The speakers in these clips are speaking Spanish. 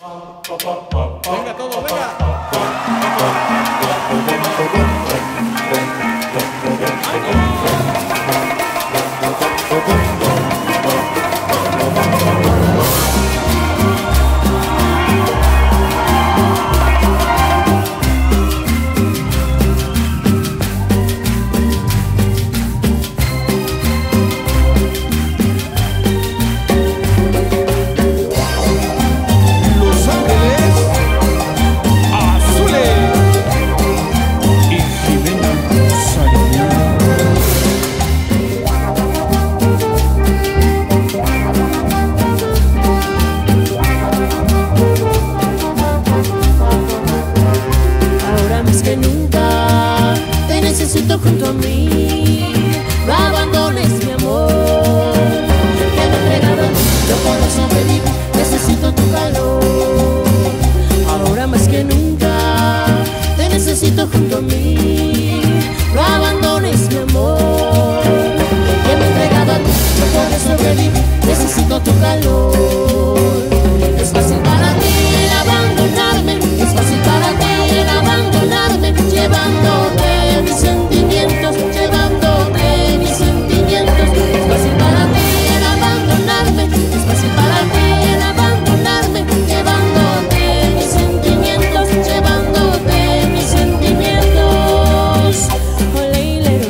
Venga todo, venga. Junto a mí, no abandones mi amor, que me he entregado a ti, no puedo sobrevivir, necesito tu calor. Ahora más que nunca, te necesito junto a mí, no abandones mi amor, que me he entregado a ti, no puedo sobrevivir, necesito tu calor. Es fácil para ti el abandonarme, es fácil para ti el abandonarme, llevándote mis sentimientos, llevándote mis sentimientos. Es fácil para ti el abandonarme, es fácil para ti el abandonarme, llevándote mis sentimientos, llevándote mis sentimientos. Ole, le,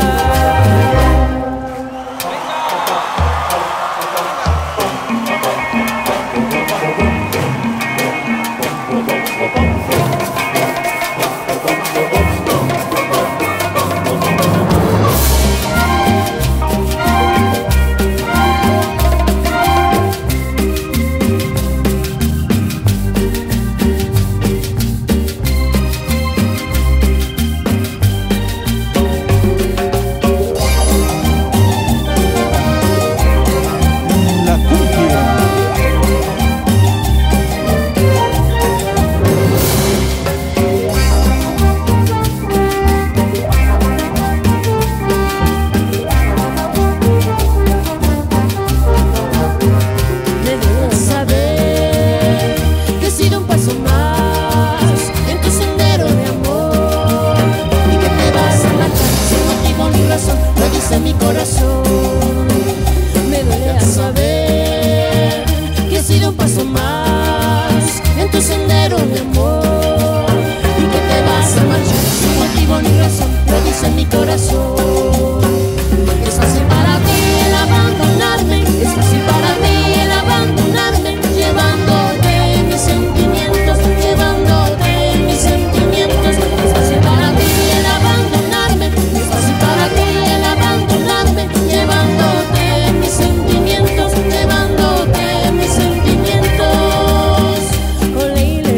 lo dice mi corazón. Me duele saber que he sido un paso más en tu sendero de amor y que te vas a marchar sin motivo ni razón, lo dice mi corazón. Es fácil para ti el abandonarme, es fácil para ti el abandonarme, llevándote mis sentimientos, llevándote mis sentimientos. Es fácil para ti el abandonarme, es fácil para ti el abandonarme, llevándote mis sentimientos, llevándote mis sentimientos. Ole, le,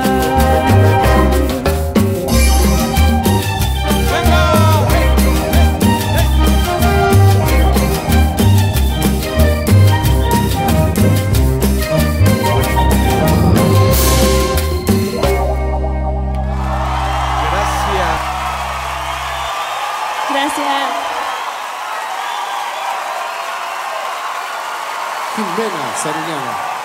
Gracias. Jimena Sariñana.